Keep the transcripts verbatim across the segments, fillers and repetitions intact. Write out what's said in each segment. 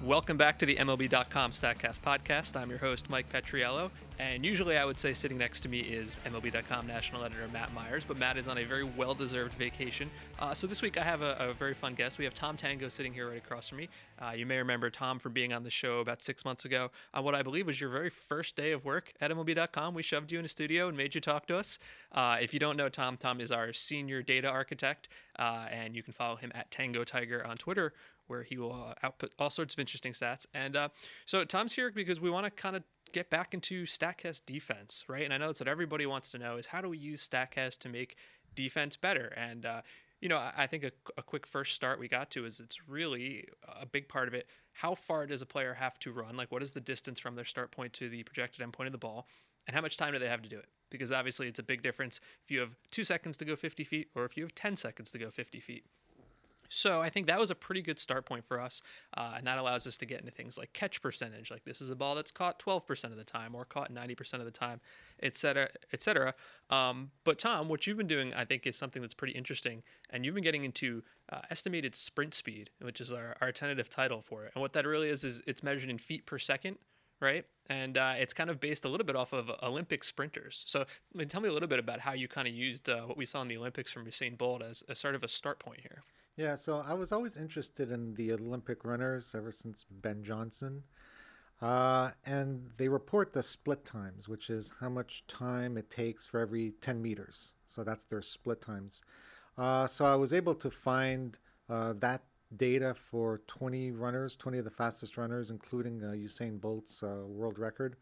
Welcome back to the M L B dot com StatCast podcast. I'm your host, Mike Petriello, and usually I would say sitting next to me is M L B dot com national editor Matt Myers, but Matt is on a very well-deserved vacation. Uh, so this week I have a, a very fun guest. We have Tom Tango sitting here right across from me. Uh, you may remember Tom from being on the show about six months ago on what I believe was your very first day of work at M L B dot com. We shoved you in a studio and made you talk to us. Uh, if you don't know Tom, Tom is our senior data architect, uh, and you can follow him at Tango Tiger on Twitter, where he will uh, output all sorts of interesting stats. And uh, so Tom's here because we want to kind of get back into StatCast defense, right? And I know that's what everybody wants to know is how do we use StatCast to make defense better? And, uh, you know, I, I think a, a quick first start we got to is it's really a big part of it. How far does a player have to run? Like, what is the distance from their start point to the projected end point of the ball? And how much time do they have to do it? Because obviously it's a big difference if you have two seconds to go fifty feet or if you have ten seconds to go fifty feet. So I think that was a pretty good start point for us, uh, and that allows us to get into things like catch percentage, like this is a ball that's caught twelve percent of the time or caught ninety percent of the time, et cetera, et cetera. Um, but Tom, what you've been doing, I think, is something that's pretty interesting, and you've been getting into uh, estimated sprint speed, which is our, our tentative title for it. And what that really is, is it's measured in feet per second, right? And uh, it's kind of based a little bit off of Olympic sprinters. So I mean, tell me a little bit about how you kind of used uh, what we saw in the Olympics from Usain Bolt as, as sort of a start point here. Yeah, so I was always interested in the Olympic runners ever since Ben Johnson. Uh, and they report the split times, which is how much time it takes for every ten meters. So that's their split times. Uh, so I was able to find uh, that data for twenty runners, twenty of the fastest runners, including uh, Usain Bolt's uh, world record.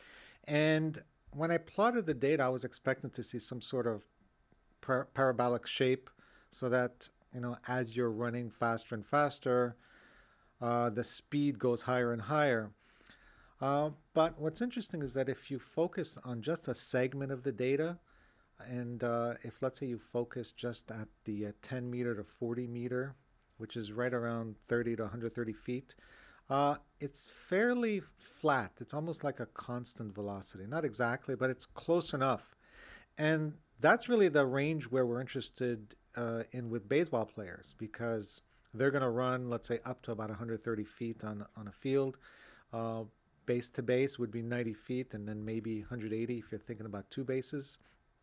And when I plotted the data, I was expecting to see some sort of par- parabolic shape so that, you know, as you're running faster and faster, uh, the speed goes higher and higher. Uh, but what's interesting is that if you focus on just a segment of the data, and uh, if let's say you focus just at the uh, ten meter to forty meter, which is right around thirty to one hundred thirty feet, uh, it's fairly flat. It's almost like a constant velocity. Not exactly, but it's close enough. And that's really the range where we're interested uh, in with baseball players, because they're going to run, let's say, up to about one hundred thirty feet on, on a field. Uh, base to base would be ninety feet, and then maybe one hundred eighty if you're thinking about two bases.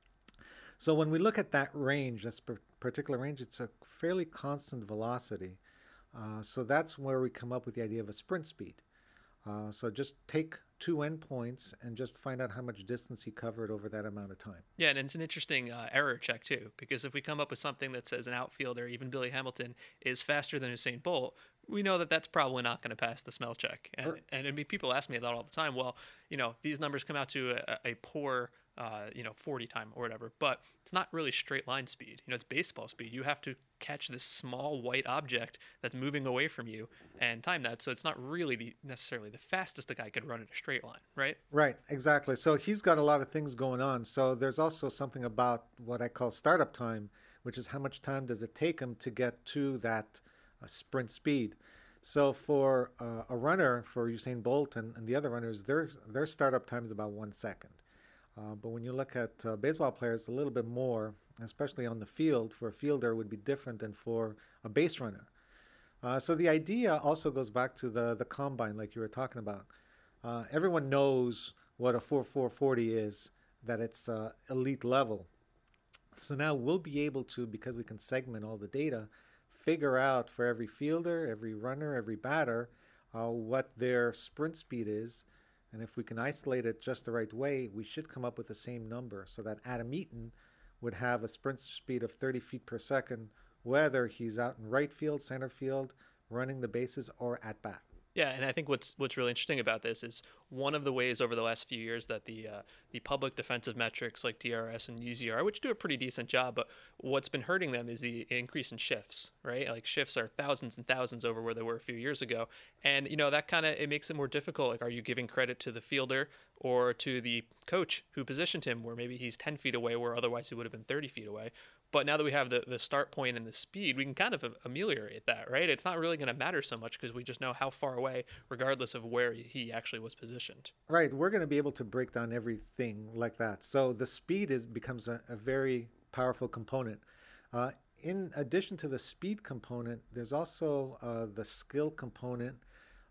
So when we look at that range, this particular range, it's a fairly constant velocity. Uh, so that's where we come up with the idea of a sprint speed. Uh, so just take two endpoints and just find out how much distance he covered over that amount of time. Yeah, and it's an interesting uh, error check too, because if we come up with something that says an outfielder, even Billy Hamilton, is faster than Usain Bolt, we know that that's probably not going to pass the smell check. And, Or, and I mean, people ask me that all the time. Well, you know, these numbers come out to a, a poor, uh, you know, forty time or whatever, but it's not really straight line speed. You know, it's baseball speed. You have to catch this small white object that's moving away from you and time that. So it's not really the necessarily the fastest a guy could run in a straight line, right? Right, exactly. So he's got a lot of things going on. So there's also something about what I call startup time, which is how much time does it take him to get to that uh, sprint speed. So for uh, a runner, for Usain Bolt and, and the other runners, their their startup time is about one second. Uh, but when you look at uh, baseball players, a little bit more, especially on the field. For a fielder, would be different than for a base runner. Uh, so the idea also goes back to the the combine, like you were talking about. Uh, everyone knows what a four four forty is, that it's uh, elite level. So now we'll be able to, because we can segment all the data, figure out for every fielder, every runner, every batter, uh, what their sprint speed is. And if we can isolate it just the right way, we should come up with the same number, so that Adam Eaton would have a sprint speed of thirty feet per second, whether he's out in right field, center field, running the bases, or at bat. Yeah, and I think what's what's really interesting about this is one of the ways over the last few years that the uh, the public defensive metrics like D R S and U Z R, which do a pretty decent job, but what's been hurting them is the increase in shifts, right? Like shifts are thousands and thousands over where they were a few years ago, and you know that kind of it makes it more difficult. Like, are you giving credit to the fielder or to the coach who positioned him, where maybe he's ten feet away, where otherwise he would have been thirty feet away? But now that we have the, the start point and the speed, we can kind of ameliorate that, right? It's not really going to matter so much because we just know how far away, regardless of where he actually was positioned. Right. We're going to be able to break down everything like that. So the speed is becomes a, a very powerful component. Uh, in addition to the speed component, there's also uh, the skill component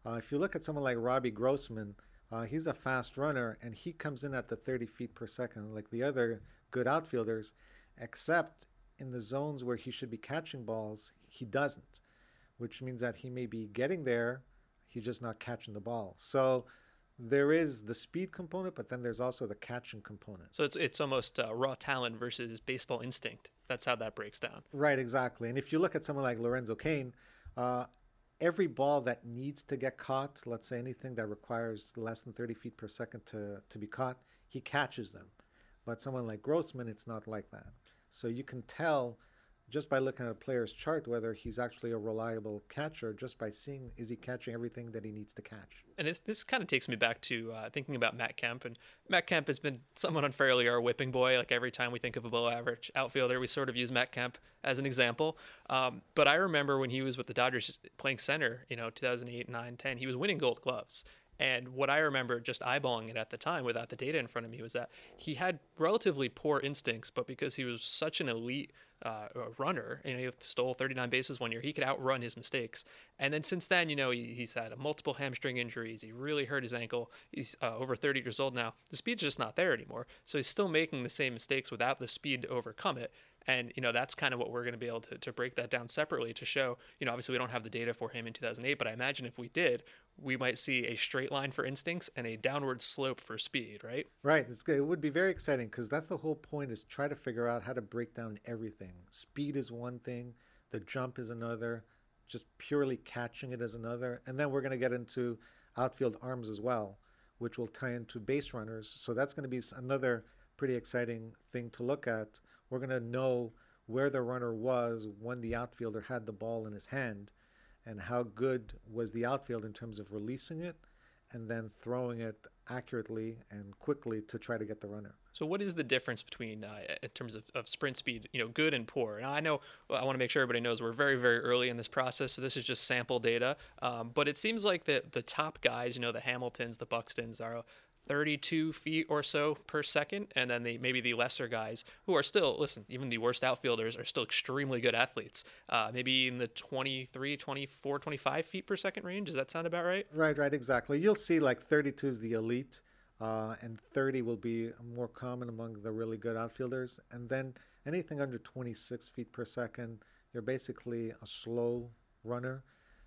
Uh, if you look at someone like Robbie Grossman, uh, he's a fast runner and he comes in at the thirty feet per second, like the other good outfielders, except in the zones where he should be catching balls, he doesn't, which means that he may be getting there, he's just not catching the ball. So there is the speed component, but then there's also the catching component. So it's it's almost uh, raw talent versus baseball instinct. That's how that breaks down. Right, exactly. And if you look at someone like Lorenzo Cain, uh, every ball that needs to get caught, let's say anything that requires less than thirty feet per second to, to be caught, he catches them. But someone like Grossman, it's not like that. So you can tell just by looking at a player's chart whether he's actually a reliable catcher, just by seeing is he catching everything that he needs to catch. And this, this kind of takes me back to uh, thinking about Matt Kemp. And Matt Kemp has been somewhat unfairly our whipping boy. Like every time we think of a below average outfielder, we sort of use Matt Kemp as an example. Um, but I remember when he was with the Dodgers playing center, you know, two thousand eight, nine, ten, he was winning gold gloves. And what I remember just eyeballing it at the time without the data in front of me was that he had relatively poor instincts, but because he was such an elite uh, runner, and he stole thirty-nine bases one year, he could outrun his mistakes. And then since then, you know, he, he's had multiple hamstring injuries. He really hurt his ankle. He's uh, over thirty years old now. The speed's just not there anymore. So he's still making the same mistakes without the speed to overcome it. And, you know, that's kind of what we're going to be able to, to break that down separately to show, you know, obviously we don't have the data for him in two thousand eight, but I imagine if we did, we might see a straight line for instincts and a downward slope for speed, right? Right. It's good. It would be very exciting because that's the whole point, is try to figure out how to break down everything. Speed is one thing. The jump is another. Just purely catching it is another. And then we're going to get into outfield arms as well, which will tie into base runners. So that's going to be another pretty exciting thing to look at. We're going to know where the runner was when the outfielder had the ball in his hand, and how good was the outfield in terms of releasing it and then throwing it accurately and quickly to try to get the runner. So what is the difference between, uh, in terms of, of sprint speed, you know, good and poor? Now, I know, I want to make sure everybody knows we're very, very early in this process, so this is just sample data. Um, but it seems like the, the top guys, you know, the Hamiltons, the Buxtons are thirty-two feet or so per second, and then the maybe the lesser guys who are still, listen, even the worst outfielders are still extremely good athletes, uh, maybe in the twenty-three, twenty-four, twenty-five feet per second range. Does that sound about right? Right, right, exactly. You'll see like thirty-two is the elite, uh, and thirty will be more common among the really good outfielders. And then anything under twenty-six feet per second, you're basically a slow runner.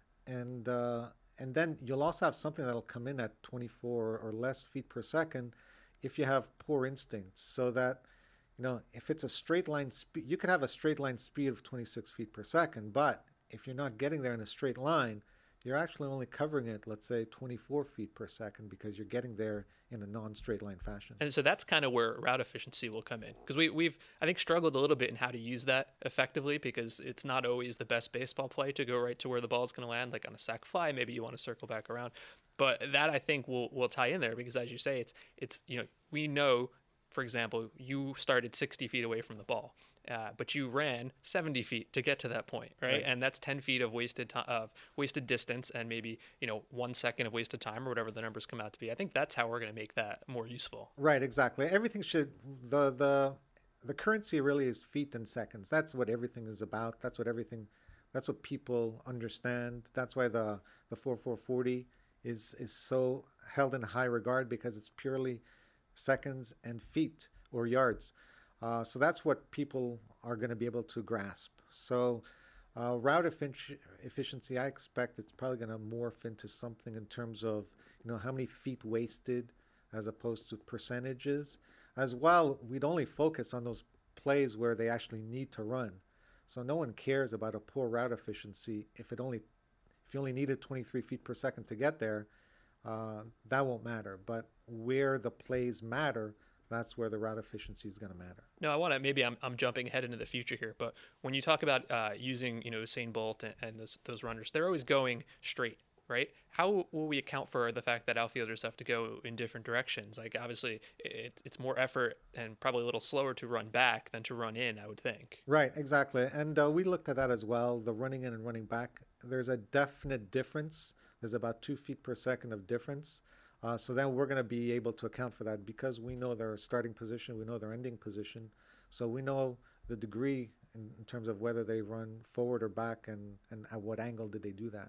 And uh, And then you'll also have something that'll come in at twenty-four or less feet per second if you have poor instincts. So that, you know, if it's a straight line speed, you could have a straight line speed of twenty-six feet per second, but if you're not getting there in a straight line, you're actually only covering it, let's say, twenty-four feet per second, because you're getting there in a non-straight line fashion. And so that's kind of where route efficiency will come in, because we, we've, I think, struggled a little bit in how to use that effectively, because it's not always the best baseball play to go right to where the ball is going to land, like on a sac fly. Maybe you want to circle back around. But that, I think, will will tie in there, because as you say, it's, it's you know, we know, for example, you started sixty feet away from the ball. Uh, but you ran seventy feet to get to that point, right? right. And that's ten feet of wasted time, of wasted distance, and maybe, you know, one second of wasted time, or whatever the numbers come out to be. I think that's how we're going to make that more useful. Right, exactly. Everything should, the the the currency really is feet and seconds. That's what everything is about. That's what everything, that's what people understand. That's why the the four four forty is is so held in high regard, because it's purely seconds and feet or yards. Uh, so that's what people are going to be able to grasp. So uh, route effic- efficiency, I expect it's probably going to morph into something in terms of, you know, how many feet wasted as opposed to percentages. As well, we'd only focus on those plays where they actually need to run. So no one cares about a poor route efficiency if it only, if you only needed twenty-three feet per second to get there, uh, that won't matter. But where the plays matter, that's where the route efficiency is going to matter. No, I want to, maybe I'm, I'm jumping ahead into the future here, but when you talk about uh, using, you know, Usain Bolt and, and those, those runners, they're always going straight, right? How will we account for the fact that outfielders have to go in different directions? Like, obviously, it, it's more effort and probably a little slower to run back than to run in, I would think. Right, exactly. And uh, we looked at that as well, the running in and running back. There's a definite difference. There's about two feet per second of difference. Uh, so then we're going to be able to account for that, because we know their starting position, we know their ending position. So we know the degree in, in terms of whether they run forward or back, and, and at what angle did they do that.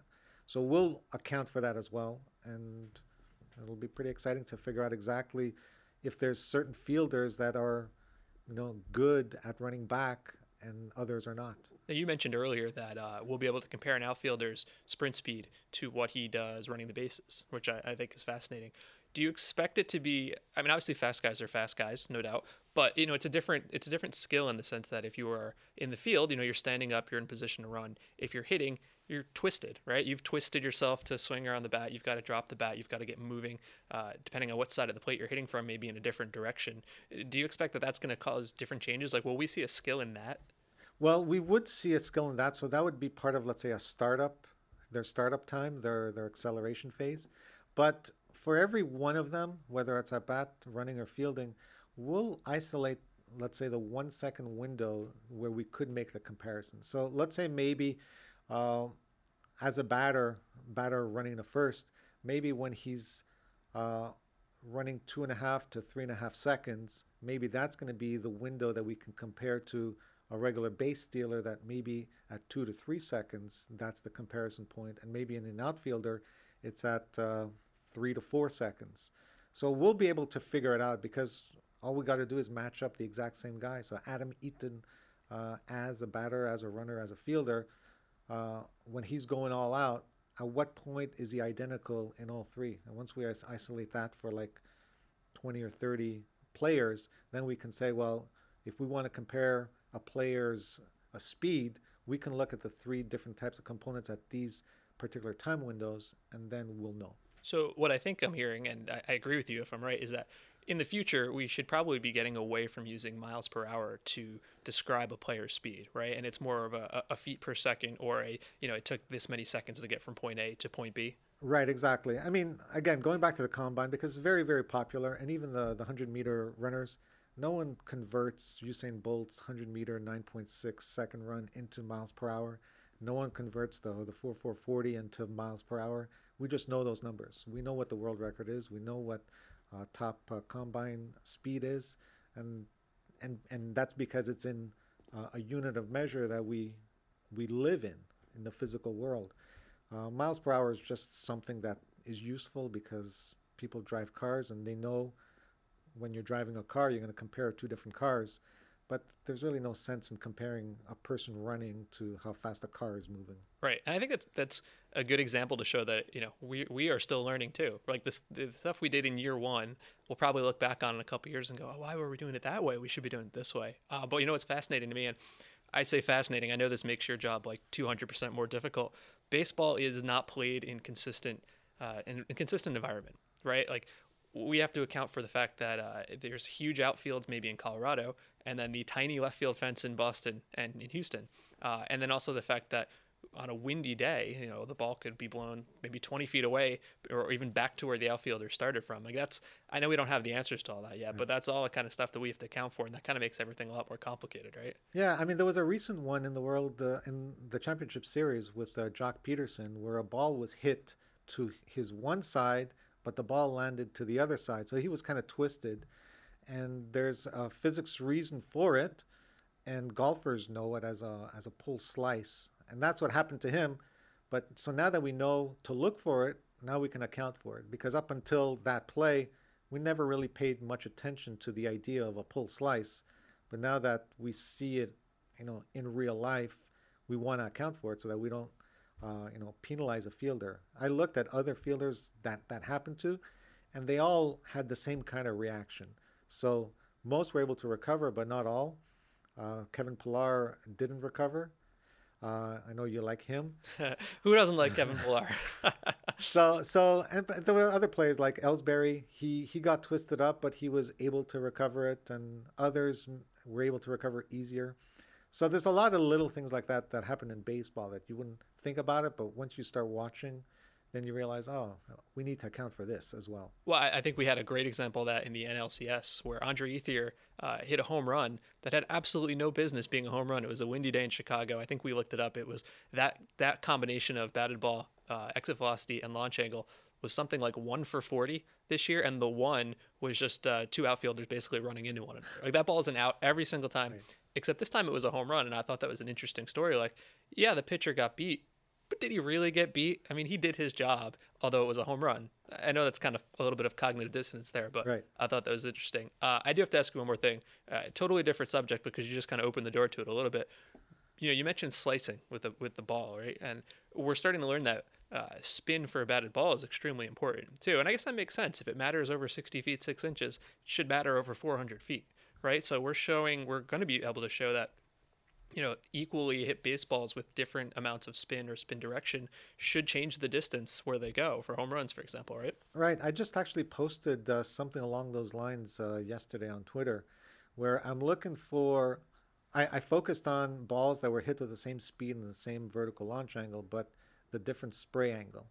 So we'll account for that as well, and it'll be pretty exciting to figure out exactly if there's certain fielders that are, you know, good at running back and others are not. Now, you mentioned earlier that uh, we'll be able to compare an outfielder's sprint speed to what he does running the bases, which I, I think is fascinating. Do you expect it to be? I mean, obviously, fast guys are fast guys, no doubt. But you know, it's a different it's a different skill in the sense that if you are in the field, you know, you're standing up, you're in position to run. If you're hitting, you're twisted, right? You've twisted yourself to swing around the bat. You've got to drop the bat. You've got to get moving. Uh, depending on what side of the plate you're hitting from, maybe in a different direction. Do you expect that that's going to cause different changes? Like, will we see a skill in that? Well, we would see a skill in that, so that would be part of, let's say, a startup, their startup time, their their acceleration phase. But for every one of them, whether it's at bat, running, or fielding, we'll isolate, let's say, the one second window where we could make the comparison. So let's say maybe uh, as a batter, batter running the first, maybe when he's uh, running two and a half to three and a half seconds, maybe that's going to be the window that we can compare to a regular base stealer that maybe at two to three seconds, that's the comparison point. And maybe in an outfielder, it's at uh, three to four seconds. So we'll be able to figure it out because all we got to do is match up the exact same guy. So Adam Eaton, uh, as a batter, as a runner, as a fielder, uh, when he's going all out, at what point is he identical in all three? And once we isolate that for like twenty or thirty players, then we can say, well, if we want to compare a player's a speed, we can look at the three different types of components at these particular time windows, and then we'll know. So what I think I'm hearing, and I, I agree with you if I'm right, is that in the future, we should probably be getting away from using miles per hour to describe a player's speed, right? And it's more of a, a feet per second, or a, you know, it took this many seconds to get from point A to point B. Right, exactly. I mean, again, going back to the combine, because it's very, very popular, and even the, the one hundred meter runners, no one converts Usain Bolt's one hundred meter nine point six second run into miles per hour. No one converts the the four four forty into miles per hour. We just know those numbers. We know what the world record is. We know what uh, top uh, combine speed is, and and and that's because it's in uh, a unit of measure that we we live in in the physical world. Uh, miles per hour is just something that is useful because people drive cars and they know when you're driving a car, you're going to compare two different cars, but there's really no sense in comparing a person running to how fast a car is moving. Right. And I think that's that's a good example to show that, you know, we we are still learning too. Like this the stuff we did in year one, we'll probably look back on in a couple of years and go, oh, why were we doing it that way? We should be doing it this way. Uh, but you know what's fascinating to me, and I say fascinating, I know this makes your job like two hundred percent more difficult. Baseball is not played in consistent uh, in a consistent environment, right? Like we have to account for the fact that uh, there's huge outfields maybe in Colorado, and then the tiny left field fence in Boston and in Houston. Uh, and then also the fact that on a windy day, you know, the ball could be blown maybe twenty feet away or even back to where the outfielder started from. Like that's, I know we don't have the answers to all that yet, but that's all the kind of stuff that we have to account for. And that kind of makes everything a lot more complicated, right? Yeah. I mean, there was a recent one in the world, uh, in the championship series with uh, Jock Peterson, where a ball was hit to his one side, but the ball landed to the other side. So he was kind of twisted. And there's a physics reason for it. And golfers know it as a as a pull slice. And that's what happened to him. But so now that we know to look for it, now we can account for it. Because up until that play, we never really paid much attention to the idea of a pull slice. But now that we see it, you know, in real life, we want to account for it so that we don't Uh, you know, penalize a fielder. I looked at other fielders that that happened to, and they all had the same kind of reaction. So most were able to recover, but not all. Uh, Kevin Pillar didn't recover. Uh, I know you like him. Who doesn't like Kevin Pillar? so, so, and but there were other players like Ellsbury. He he got twisted up, but he was able to recover it, and others were able to recover easier. So there's a lot of little things like that that happen in baseball that you wouldn't think about it, but once you start watching, then you realize, oh, we need to account for this as well. Well, I think we had a great example of that in the N L C S, where Andre Ethier uh, hit a home run that had absolutely no business being a home run. It was a windy day in Chicago. I think we looked it up. It was that that combination of batted ball, uh, exit velocity, and launch angle was something like one for forty this year, and the one was just uh, two outfielders basically running into one another. Like that ball is an out every single time. Right. Except this time it was a home run, and I thought that was an interesting story. Like, yeah, the pitcher got beat, but did he really get beat? I mean, he did his job, although it was a home run. I know that's kind of a little bit of cognitive dissonance there, but Right. I thought that was interesting. Uh, I do have to ask you one more thing. Uh, totally different subject because you just kind of opened the door to it a little bit. You know, you mentioned slicing with the with the ball, right? And we're starting to learn that uh, spin for a batted ball is extremely important too. And I guess that makes sense. If it matters over sixty feet six inches, it should matter over four hundred feet, right? So we're showing, we're going to be able to show that, you know, equally hit baseballs with different amounts of spin or spin direction should change the distance where they go for home runs, for example, right? Right. I just actually posted uh, something along those lines uh, yesterday on Twitter, where I'm looking for. I, I focused on balls that were hit with the same speed and the same vertical launch angle, but the different spray angle.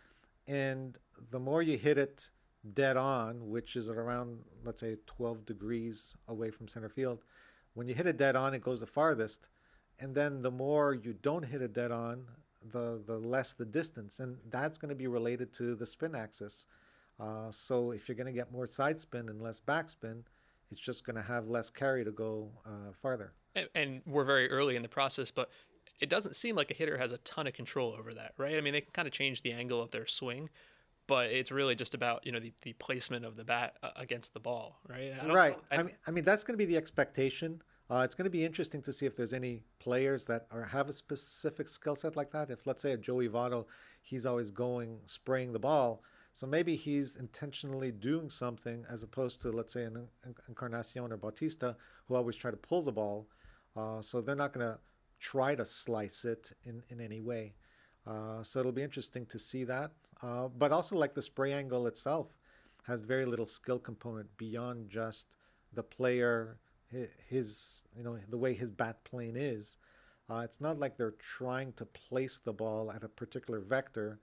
And the more you hit it dead on, which is at around, let's say, twelve degrees away from center field, when you hit it dead on, it goes the farthest. And then the more you don't hit it dead on, the, the less the distance. And that's going to be related to the spin axis. Uh, so if you're going to get more side spin and less backspin, it's just going to have less carry to go uh, farther. And, and we're very early in the process, but it doesn't seem like a hitter has a ton of control over that, right? I mean, they can kind of change the angle of their swing, but it's really just about, you know, the, the placement of the bat uh, against the ball, right? I don't, Right. I, I mean, I mean that's going to be the expectation. Uh, it's going to be interesting to see if there's any players that are have a specific skill set like that. If, let's say, a Joey Votto, he's always going spraying the ball. So maybe he's intentionally doing something as opposed to, let's say, an Encarnacion or Bautista, who always try to pull the ball. Uh, so they're not going to try to slice it in, in any way. Uh, so it'll be interesting to see that. Uh, but also, like, the spray angle itself has very little skill component beyond just the player, his, you know, the way his bat plane is. Uh, it's not like they're trying to place the ball at a particular vector.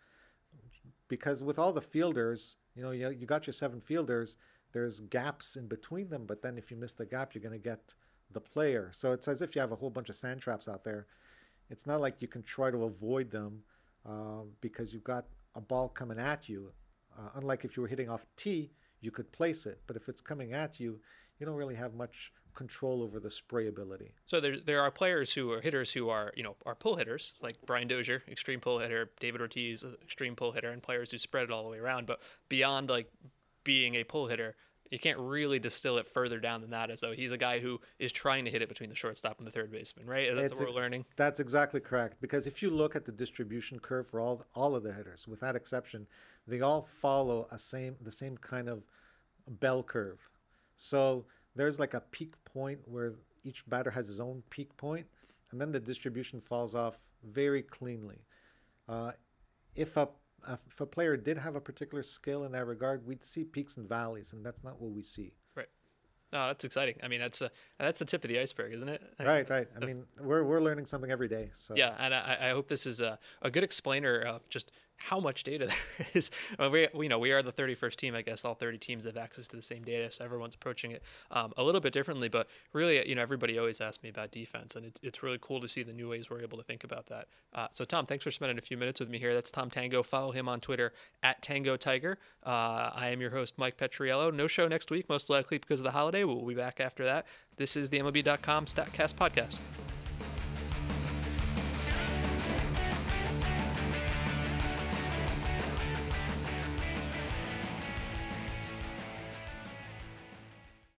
Because with all the fielders, you know, you, you got your seven fielders, there's gaps in between them, but then if you miss the gap, you're going to get the player. So it's as if you have a whole bunch of sand traps out there. It's not like you can try to avoid them uh, because you've got a ball coming at you. Uh, unlike if you were hitting off tee, you could place it. But if it's coming at you, you don't really have much control over the spray ability. So there there are players who are hitters who are, you know, are pull hitters, like Brian Dozier, extreme pull hitter, David Ortiz, extreme pull hitter, and players who spread it all the way around. But beyond like being a pull hitter, you can't really distill it further down than that, as though he's a guy who is trying to hit it between the shortstop and the third baseman, right? That's It's what we're a, learning. That's exactly correct. Because if you look at the distribution curve for all all of the hitters, without exception, they all follow a same the same kind of bell curve. So there's like a peak point where each batter has his own peak point, and then the distribution falls off very cleanly. Uh, if a if a player did have a particular skill in that regard, we'd see peaks and valleys, and that's not what we see. Right. Oh, that's exciting. I mean, that's a, that's the tip of the iceberg, isn't it? I Right, mean, right. I mean, we're we're learning something every day. So yeah, and I, I hope this is a, a good explainer of just how much data there is. Well, we, we, you know, we are the thirty-first team. I guess all thirty teams have access to the same data, so everyone's approaching it um, a little bit differently. But really, you know, everybody always asks me about defense, and it's, it's really cool to see the new ways we're able to think about that. Uh, so, Tom, thanks for spending a few minutes with me here. That's Tom Tango. Follow him on Twitter at Tango Tiger. Uh, I am your host, Mike Petriello. No show next week, most likely because of the holiday. We'll be back after that. This is the M L B dot com StatCast podcast.